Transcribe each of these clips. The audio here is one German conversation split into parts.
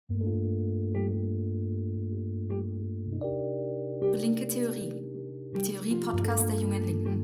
Linke Theorie. Theorie-Podcast der Jungen Linken.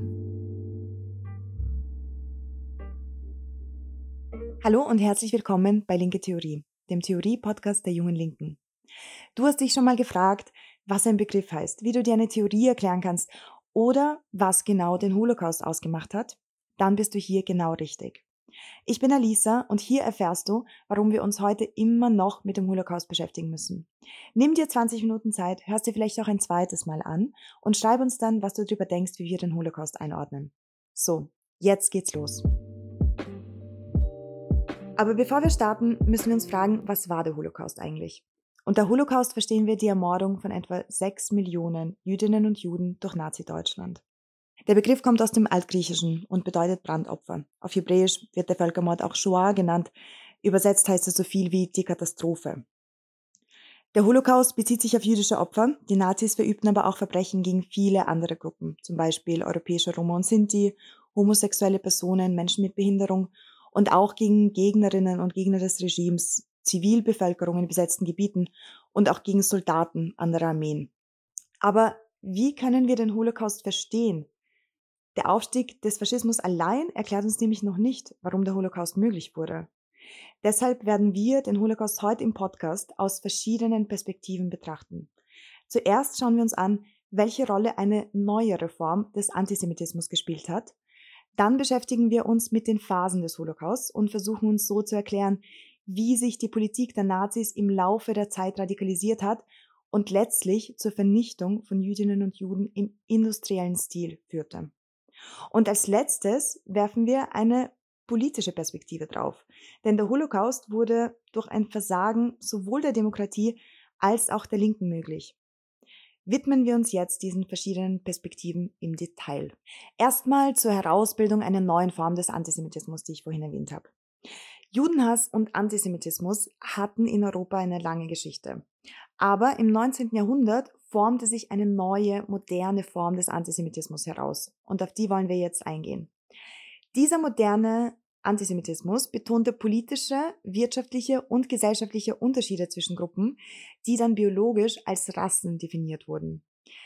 Hallo und herzlich willkommen bei Linke Theorie, dem Theorie-Podcast der Jungen Linken. Du hast dich schon mal gefragt, was ein Begriff heißt, wie du dir eine Theorie erklären kannst oder was genau den Holocaust ausgemacht hat? Dann bist du hier genau richtig. Ich bin Alisa und hier erfährst du, warum wir uns heute immer noch mit dem Holocaust beschäftigen müssen. Nimm dir 20 Minuten Zeit, hörst dir vielleicht auch ein zweites Mal an und schreib uns dann, was du darüber denkst, wie wir den Holocaust einordnen. So, jetzt geht's los. Aber bevor wir starten, müssen wir uns fragen, was war der Holocaust eigentlich? Unter Holocaust verstehen wir die Ermordung von etwa 6 Millionen Jüdinnen und Juden durch Nazi-Deutschland. Der Begriff kommt aus dem Altgriechischen und bedeutet Brandopfer. Auf Hebräisch wird der Völkermord auch Shoah genannt. Übersetzt heißt es so viel wie die Katastrophe. Der Holocaust bezieht sich auf jüdische Opfer. Die Nazis verübten aber auch Verbrechen gegen viele andere Gruppen, zum Beispiel europäische Roma und Sinti, homosexuelle Personen, Menschen mit Behinderung und auch gegen Gegnerinnen und Gegner des Regimes, Zivilbevölkerung in besetzten Gebieten und auch gegen Soldaten anderer Armeen. Aber wie können wir den Holocaust verstehen? Der Aufstieg des Faschismus allein erklärt uns nämlich noch nicht, warum der Holocaust möglich wurde. Deshalb werden wir den Holocaust heute im Podcast aus verschiedenen Perspektiven betrachten. Zuerst schauen wir uns an, welche Rolle eine neuere Form des Antisemitismus gespielt hat. Dann beschäftigen wir uns mit den Phasen des Holocausts und versuchen uns so zu erklären, wie sich die Politik der Nazis im Laufe der Zeit radikalisiert hat und letztlich zur Vernichtung von Jüdinnen und Juden im industriellen Stil führte. Und als letztes werfen wir eine politische Perspektive drauf. Denn der Holocaust wurde durch ein Versagen sowohl der Demokratie als auch der Linken möglich. Widmen wir uns jetzt diesen verschiedenen Perspektiven im Detail. Erstmal zur Herausbildung einer neuen Form des Antisemitismus, die ich vorhin erwähnt habe. Judenhass und Antisemitismus hatten in Europa eine lange Geschichte. Aber im 19. Jahrhundert formte sich eine neue, moderne Form des Antisemitismus heraus. Und auf die wollen wir jetzt eingehen. Dieser moderne Antisemitismus betonte politische, wirtschaftliche und gesellschaftliche Unterschiede zwischen Gruppen, die dann biologisch als Rassen definiert wurden.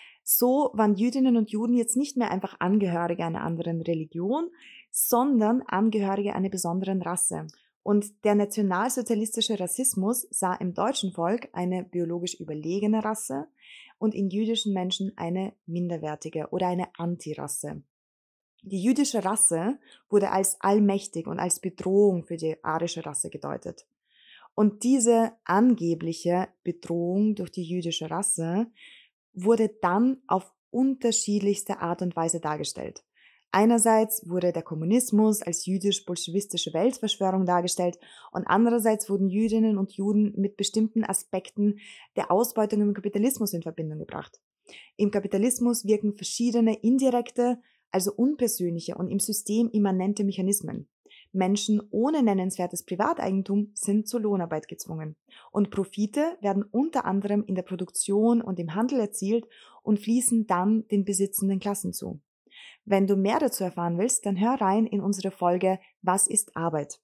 So waren Jüdinnen und Juden jetzt nicht mehr einfach Angehörige einer anderen Religion, sondern Angehörige einer besonderen Rasse. Und der nationalsozialistische Rassismus sah im deutschen Volk eine biologisch überlegene Rasse und in jüdischen Menschen eine minderwertige oder eine Antirasse. Die jüdische Rasse wurde als allmächtig und als Bedrohung für die arische Rasse gedeutet. Und diese angebliche Bedrohung durch die jüdische Rasse wurde dann auf unterschiedlichste Art und Weise dargestellt. Einerseits wurde der Kommunismus als jüdisch-bolschewistische Weltverschwörung dargestellt und andererseits wurden Jüdinnen und Juden mit bestimmten Aspekten der Ausbeutung im Kapitalismus in Verbindung gebracht. Im Kapitalismus wirken verschiedene indirekte, also unpersönliche und im System immanente Mechanismen. Menschen ohne nennenswertes Privateigentum sind zur Lohnarbeit gezwungen. Und Profite werden unter anderem in der Produktion und im Handel erzielt und fließen dann den besitzenden Klassen zu. Wenn du mehr dazu erfahren willst, dann hör rein in unsere Folge Was ist Arbeit?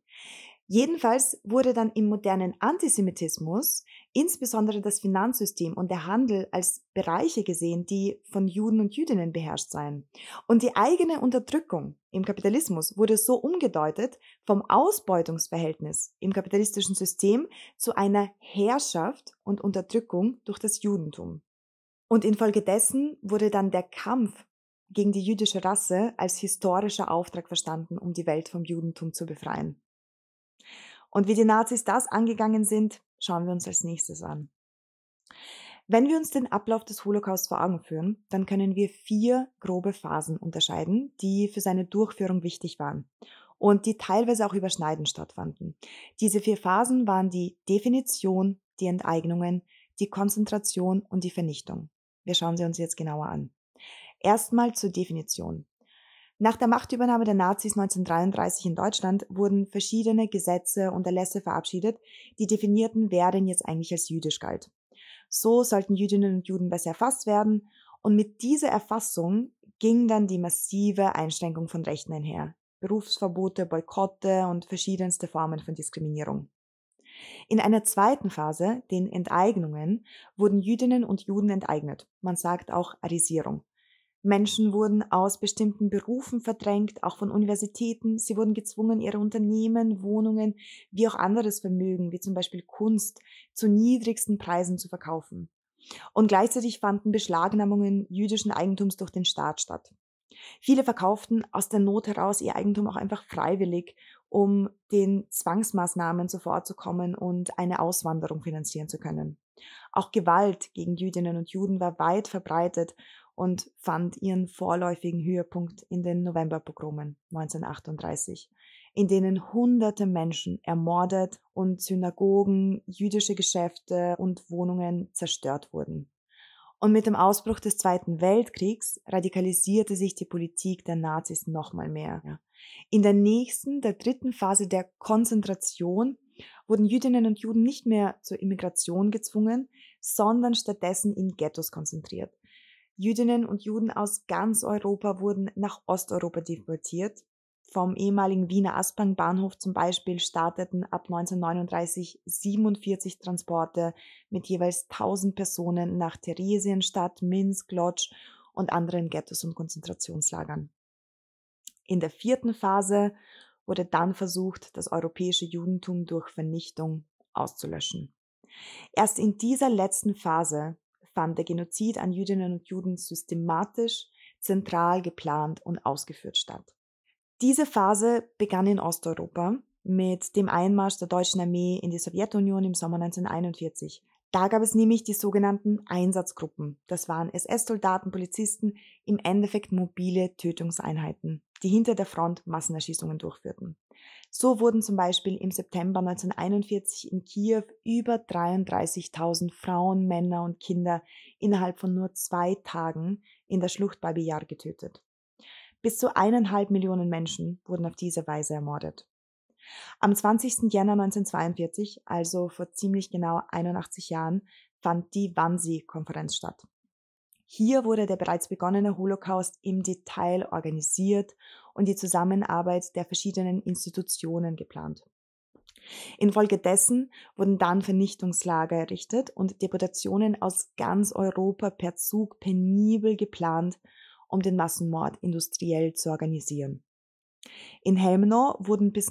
Jedenfalls wurde dann im modernen Antisemitismus insbesondere das Finanzsystem und der Handel als Bereiche gesehen, die von Juden und Jüdinnen beherrscht seien. Und die eigene Unterdrückung im Kapitalismus wurde so umgedeutet vom Ausbeutungsverhältnis im kapitalistischen System zu einer Herrschaft und Unterdrückung durch das Judentum. Und infolgedessen wurde dann der Kampf gegen die jüdische Rasse als historischer Auftrag verstanden, um die Welt vom Judentum zu befreien. Und wie die Nazis das angegangen sind, schauen wir uns als nächstes an. Wenn wir uns den Ablauf des Holocaust vor Augen führen, dann können wir 4 grobe Phasen unterscheiden, die für seine Durchführung wichtig waren und die teilweise auch überschneidend stattfanden. Diese 4 Phasen waren die Definition, die Enteignungen, die Konzentration und die Vernichtung. Wir schauen sie uns jetzt genauer an. Erstmal zur Definition. Nach der Machtübernahme der Nazis 1933 in Deutschland wurden verschiedene Gesetze und Erlässe verabschiedet, die definierten, wer denn jetzt eigentlich als jüdisch galt. So sollten Jüdinnen und Juden besser erfasst werden und mit dieser Erfassung ging dann die massive Einschränkung von Rechten einher. Berufsverbote, Boykotte und verschiedenste Formen von Diskriminierung. In einer zweiten Phase, den Enteignungen, wurden Jüdinnen und Juden enteignet. Man sagt auch Arisierung. Menschen wurden aus bestimmten Berufen verdrängt, auch von Universitäten. Sie wurden gezwungen, ihre Unternehmen, Wohnungen, wie auch anderes Vermögen, wie zum Beispiel Kunst, zu niedrigsten Preisen zu verkaufen. Und gleichzeitig fanden Beschlagnahmungen jüdischen Eigentums durch den Staat statt. Viele verkauften aus der Not heraus ihr Eigentum auch einfach freiwillig, um den Zwangsmaßnahmen zuvorzukommen und eine Auswanderung finanzieren zu können. Auch Gewalt gegen Jüdinnen und Juden war weit verbreitet und fand ihren vorläufigen Höhepunkt in den Novemberpogromen 1938, in denen hunderte Menschen ermordet und Synagogen, jüdische Geschäfte und Wohnungen zerstört wurden. Und mit dem Ausbruch des Zweiten Weltkriegs radikalisierte sich die Politik der Nazis nochmal mehr. Ja. In der dritten Phase der Konzentration, wurden Jüdinnen und Juden nicht mehr zur Immigration gezwungen, sondern stattdessen in Ghettos konzentriert. Jüdinnen und Juden aus ganz Europa wurden nach Osteuropa deportiert. Vom ehemaligen Wiener Aspang-Bahnhof zum Beispiel starteten ab 1939 47 Transporte mit jeweils 1000 Personen nach Theresienstadt, Minsk, Lodz und anderen Ghettos und Konzentrationslagern. In der vierten Phase wurde dann versucht, das europäische Judentum durch Vernichtung auszulöschen. Erst in dieser letzten Phase fand der Genozid an Jüdinnen und Juden systematisch, zentral geplant und ausgeführt statt. Diese Phase begann in Osteuropa mit dem Einmarsch der deutschen Armee in die Sowjetunion im Sommer 1941. Da gab es nämlich die sogenannten Einsatzgruppen. Das waren SS-Soldaten, Polizisten, im Endeffekt mobile Tötungseinheiten, die hinter der Front Massenerschießungen durchführten. So wurden zum Beispiel im September 1941 in Kiew über 33.000 Frauen, Männer und Kinder innerhalb von nur 2 Tagen in der Schlucht Babi Yar getötet. Bis zu 1,5 Millionen Menschen wurden auf diese Weise ermordet. Am 20. Jänner 1942, also vor ziemlich genau 81 Jahren, fand die Wannsee-Konferenz statt. Hier wurde der bereits begonnene Holocaust im Detail organisiert und die Zusammenarbeit der verschiedenen Institutionen geplant. Infolgedessen wurden dann Vernichtungslager errichtet und Deportationen aus ganz Europa per Zug penibel geplant, um den Massenmord industriell zu organisieren. In Helmno wurden bis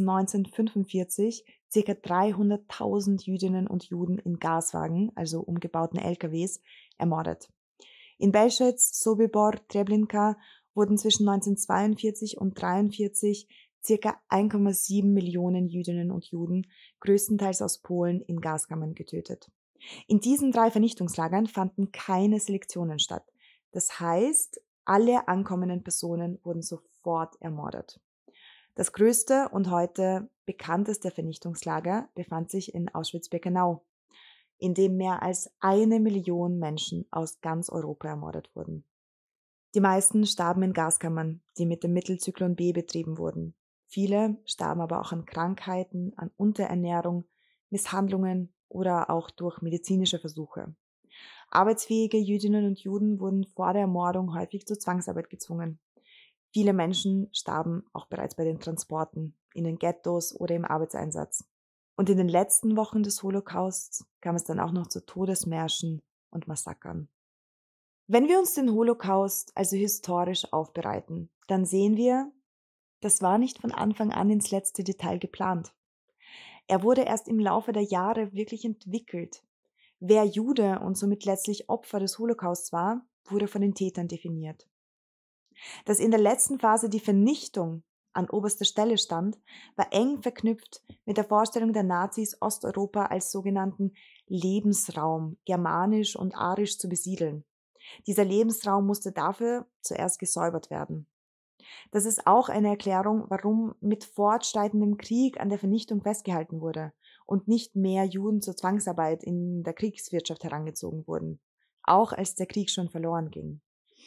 1945 ca. 300.000 Jüdinnen und Juden in Gaswagen, also umgebauten LKWs, ermordet. In Belzec, Sobibor, Treblinka wurden zwischen 1942 und 1943 ca. 1,7 Millionen Jüdinnen und Juden, größtenteils aus Polen, in Gaskammern getötet. In diesen 3 Vernichtungslagern fanden keine Selektionen statt. Das heißt, alle ankommenden Personen wurden sofort ermordet. Das größte und heute bekannteste Vernichtungslager befand sich in Auschwitz-Birkenau, in dem mehr als 1 Million Menschen aus ganz Europa ermordet wurden. Die meisten starben in Gaskammern, die mit dem Mittel Zyklon B betrieben wurden. Viele starben aber auch an Krankheiten, an Unterernährung, Misshandlungen oder auch durch medizinische Versuche. Arbeitsfähige Jüdinnen und Juden wurden vor der Ermordung häufig zur Zwangsarbeit gezwungen. Viele Menschen starben auch bereits bei den Transporten, in den Ghettos oder im Arbeitseinsatz. Und in den letzten Wochen des Holocausts kam es dann auch noch zu Todesmärschen und Massakern. Wenn wir uns den Holocaust also historisch aufbereiten, dann sehen wir, das war nicht von Anfang an ins letzte Detail geplant. Er wurde erst im Laufe der Jahre wirklich entwickelt. Wer Jude und somit letztlich Opfer des Holocausts war, wurde von den Tätern definiert. Dass in der letzten Phase die Vernichtung an oberster Stelle stand, war eng verknüpft mit der Vorstellung der Nazis, Osteuropa als sogenannten Lebensraum, germanisch und arisch zu besiedeln. Dieser Lebensraum musste dafür zuerst gesäubert werden. Das ist auch eine Erklärung, warum mit fortschreitendem Krieg an der Vernichtung festgehalten wurde und nicht mehr Juden zur Zwangsarbeit in der Kriegswirtschaft herangezogen wurden, auch als der Krieg schon verloren ging.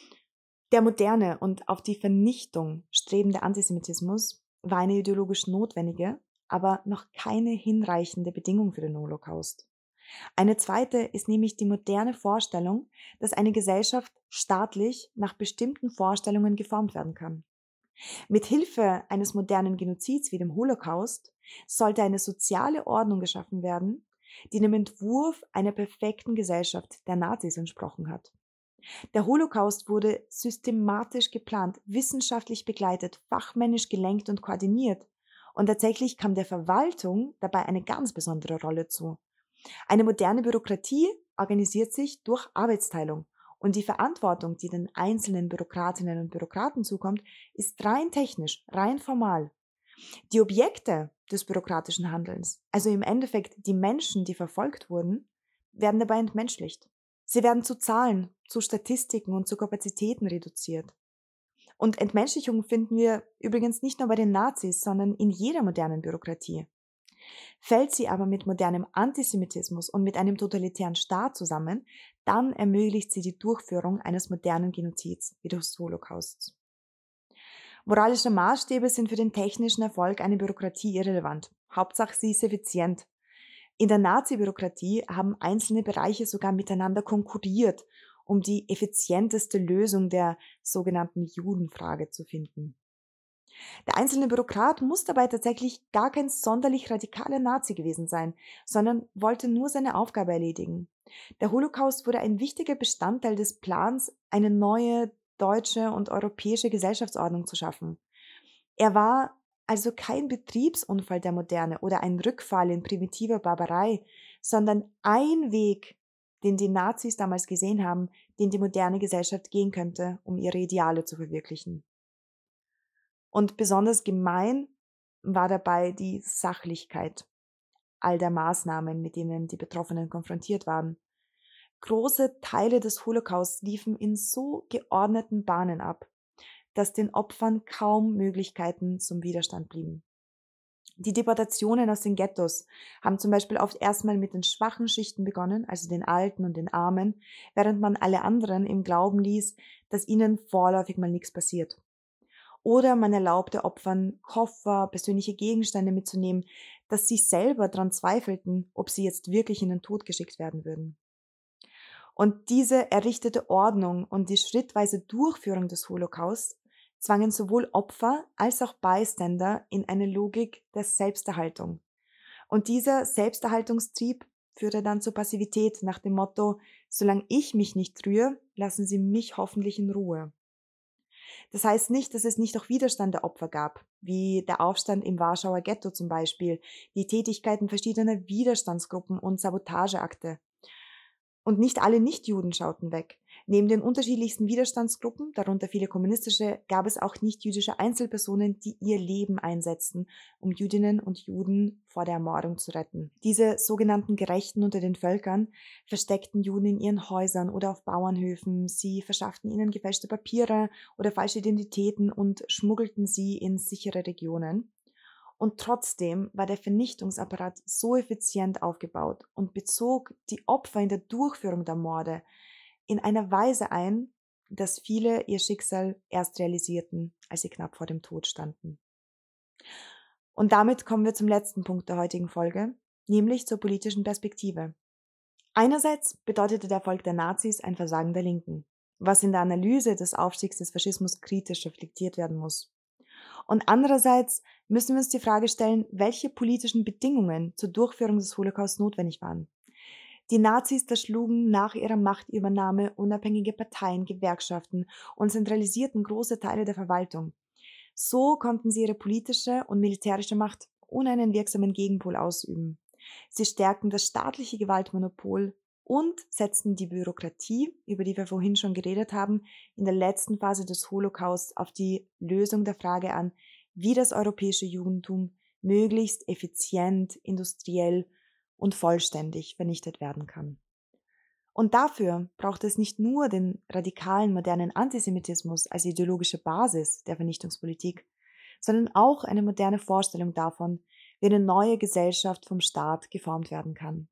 Der moderne und auf die Vernichtung strebende Antisemitismus war eine ideologisch notwendige, aber noch keine hinreichende Bedingung für den Holocaust. Eine zweite ist nämlich die moderne Vorstellung, dass eine Gesellschaft staatlich nach bestimmten Vorstellungen geformt werden kann. Mit Hilfe eines modernen Genozids wie dem Holocaust sollte eine soziale Ordnung geschaffen werden, die dem Entwurf einer perfekten Gesellschaft der Nazis entsprochen hat. Der Holocaust wurde systematisch geplant, wissenschaftlich begleitet, fachmännisch gelenkt und koordiniert. Und tatsächlich kam der Verwaltung dabei eine ganz besondere Rolle zu. Eine moderne Bürokratie organisiert sich durch Arbeitsteilung. Und die Verantwortung, die den einzelnen Bürokratinnen und Bürokraten zukommt, ist rein technisch, rein formal. Die Objekte des bürokratischen Handelns, also im Endeffekt die Menschen, die verfolgt wurden, werden dabei entmenschlicht. Sie werden zu Zahlen, zu Statistiken und zu Kapazitäten reduziert. Und Entmenschlichung finden wir übrigens nicht nur bei den Nazis, sondern in jeder modernen Bürokratie. Fällt sie aber mit modernem Antisemitismus und mit einem totalitären Staat zusammen, dann ermöglicht sie die Durchführung eines modernen Genozids wie des Holocausts. Moralische Maßstäbe sind für den technischen Erfolg einer Bürokratie irrelevant. Hauptsache, sie ist effizient. In der Nazi-Bürokratie haben einzelne Bereiche sogar miteinander konkurriert, um die effizienteste Lösung der sogenannten Judenfrage zu finden. Der einzelne Bürokrat muss dabei tatsächlich gar kein sonderlich radikaler Nazi gewesen sein, sondern wollte nur seine Aufgabe erledigen. Der Holocaust wurde ein wichtiger Bestandteil des Plans, eine neue deutsche und europäische Gesellschaftsordnung zu schaffen. Er war also kein Betriebsunfall der Moderne oder ein Rückfall in primitiver Barbarei, sondern ein Weg, den die Nazis damals gesehen haben, den die moderne Gesellschaft gehen könnte, um ihre Ideale zu verwirklichen. Und besonders gemein war dabei die Sachlichkeit all der Maßnahmen, mit denen die Betroffenen konfrontiert waren. Große Teile des Holocaust liefen in so geordneten Bahnen ab, dass den Opfern kaum Möglichkeiten zum Widerstand blieben. Die Deportationen aus den Ghettos haben zum Beispiel oft erstmal mit den schwachen Schichten begonnen, also den Alten und den Armen, während man alle anderen im Glauben ließ, dass ihnen vorläufig mal nichts passiert. Oder man erlaubte Opfern, Koffer, persönliche Gegenstände mitzunehmen, dass sie selber daran zweifelten, ob sie jetzt wirklich in den Tod geschickt werden würden. Und diese errichtete Ordnung und die schrittweise Durchführung des Holocaust zwangen sowohl Opfer als auch Bystander in eine Logik der Selbsterhaltung. Und dieser Selbsterhaltungstrieb führte dann zur Passivität nach dem Motto, solange ich mich nicht rühre, lassen Sie mich hoffentlich in Ruhe. Das heißt nicht, dass es nicht auch Widerstand der Opfer gab, wie der Aufstand im Warschauer Ghetto zum Beispiel, die Tätigkeiten verschiedener Widerstandsgruppen und Sabotageakte. Und nicht alle Nichtjuden schauten weg. Neben den unterschiedlichsten Widerstandsgruppen, darunter viele kommunistische, gab es auch nichtjüdische Einzelpersonen, die ihr Leben einsetzten, um Jüdinnen und Juden vor der Ermordung zu retten. Diese sogenannten Gerechten unter den Völkern versteckten Juden in ihren Häusern oder auf Bauernhöfen, sie verschafften ihnen gefälschte Papiere oder falsche Identitäten und schmuggelten sie in sichere Regionen. Und trotzdem war der Vernichtungsapparat so effizient aufgebaut und bezog die Opfer in der Durchführung der Morde in einer Weise ein, dass viele ihr Schicksal erst realisierten, als sie knapp vor dem Tod standen. Und damit kommen wir zum letzten Punkt der heutigen Folge, nämlich zur politischen Perspektive. Einerseits bedeutete der Erfolg der Nazis ein Versagen der Linken, was in der Analyse des Aufstiegs des Faschismus kritisch reflektiert werden muss. Und andererseits müssen wir uns die Frage stellen, welche politischen Bedingungen zur Durchführung des Holocaust notwendig waren. Die Nazis zerschlugen nach ihrer Machtübernahme unabhängige Parteien, Gewerkschaften und zentralisierten große Teile der Verwaltung. So konnten sie ihre politische und militärische Macht ohne einen wirksamen Gegenpol ausüben. Sie stärkten das staatliche Gewaltmonopol und setzten die Bürokratie, über die wir vorhin schon geredet haben, in der letzten Phase des Holocaust auf die Lösung der Frage an, wie das europäische Judentum möglichst effizient, industriell und vollständig vernichtet werden kann. Und dafür braucht es nicht nur den radikalen modernen Antisemitismus als ideologische Basis der Vernichtungspolitik, sondern auch eine moderne Vorstellung davon, wie eine neue Gesellschaft vom Staat geformt werden kann.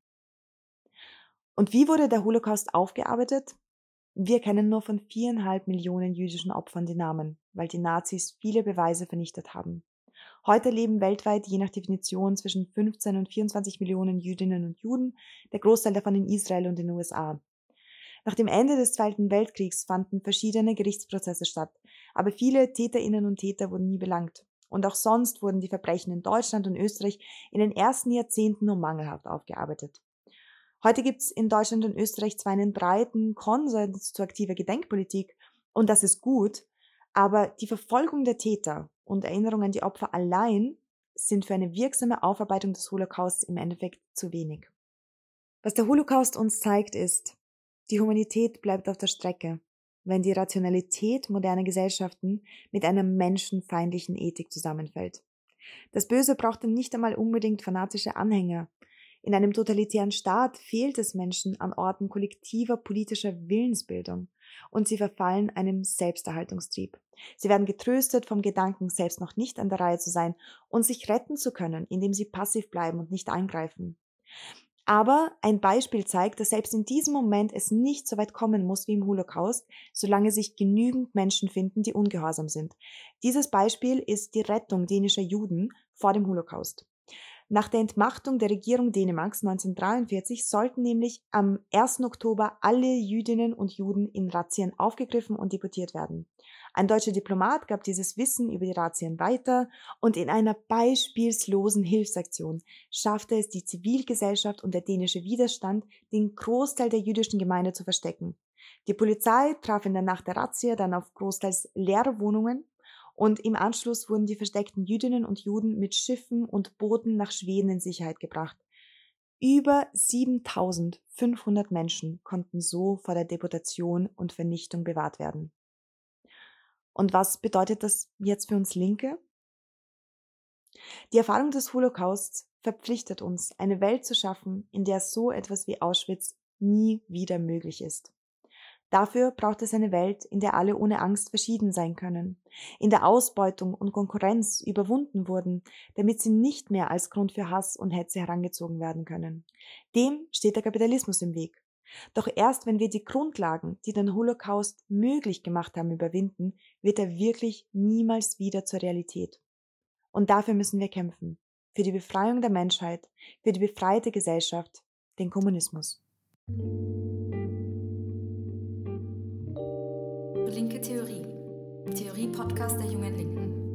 Und wie wurde der Holocaust aufgearbeitet? Wir kennen nur von 4,5 Millionen jüdischen Opfern die Namen, weil die Nazis viele Beweise vernichtet haben. Heute leben weltweit je nach Definition zwischen 15 und 24 Millionen Jüdinnen und Juden, der Großteil davon in Israel und den USA. Nach dem Ende des Zweiten Weltkriegs fanden verschiedene Gerichtsprozesse statt, aber viele Täterinnen und Täter wurden nie belangt. Und auch sonst wurden die Verbrechen in Deutschland und Österreich in den ersten Jahrzehnten nur mangelhaft aufgearbeitet. Heute gibt es in Deutschland und Österreich zwar einen breiten Konsens zu aktiver Gedenkpolitik, und das ist gut, aber die Verfolgung der Täter und Erinnerung an die Opfer allein sind für eine wirksame Aufarbeitung des Holocausts im Endeffekt zu wenig. Was der Holocaust uns zeigt, ist, die Humanität bleibt auf der Strecke, wenn die Rationalität moderner Gesellschaften mit einer menschenfeindlichen Ethik zusammenfällt. Das Böse brauchte nicht einmal unbedingt fanatische Anhänger. In einem totalitären Staat fehlt es Menschen an Orten kollektiver politischer Willensbildung und sie verfallen einem Selbsterhaltungstrieb. Sie werden getröstet vom Gedanken, selbst noch nicht an der Reihe zu sein und sich retten zu können, indem sie passiv bleiben und nicht eingreifen. Aber ein Beispiel zeigt, dass selbst in diesem Moment es nicht so weit kommen muss wie im Holocaust, solange sich genügend Menschen finden, die ungehorsam sind. Dieses Beispiel ist die Rettung dänischer Juden vor dem Holocaust. Nach der Entmachtung der Regierung Dänemarks 1943 sollten nämlich am 1. Oktober alle Jüdinnen und Juden in Razzien aufgegriffen und deportiert werden. Ein deutscher Diplomat gab dieses Wissen über die Razzien weiter und in einer beispielslosen Hilfsaktion schaffte es die Zivilgesellschaft und der dänische Widerstand, den Großteil der jüdischen Gemeinde zu verstecken. Die Polizei traf in der Nacht der Razzia dann auf großteils leere Wohnungen und im Anschluss wurden die versteckten Jüdinnen und Juden mit Schiffen und Booten nach Schweden in Sicherheit gebracht. Über 7.500 Menschen konnten so vor der Deportation und Vernichtung bewahrt werden. Und was bedeutet das jetzt für uns Linke? Die Erfahrung des Holocausts verpflichtet uns, eine Welt zu schaffen, in der so etwas wie Auschwitz nie wieder möglich ist. Dafür braucht es eine Welt, in der alle ohne Angst verschieden sein können, in der Ausbeutung und Konkurrenz überwunden wurden, damit sie nicht mehr als Grund für Hass und Hetze herangezogen werden können. Dem steht der Kapitalismus im Weg. Doch erst wenn wir die Grundlagen, die den Holocaust möglich gemacht haben, überwinden, wird er wirklich niemals wieder zur Realität. Und dafür müssen wir kämpfen. Für die Befreiung der Menschheit, für die befreite Gesellschaft, den Kommunismus. Linke Theorie. Theorie-Podcast der Jungen Linken.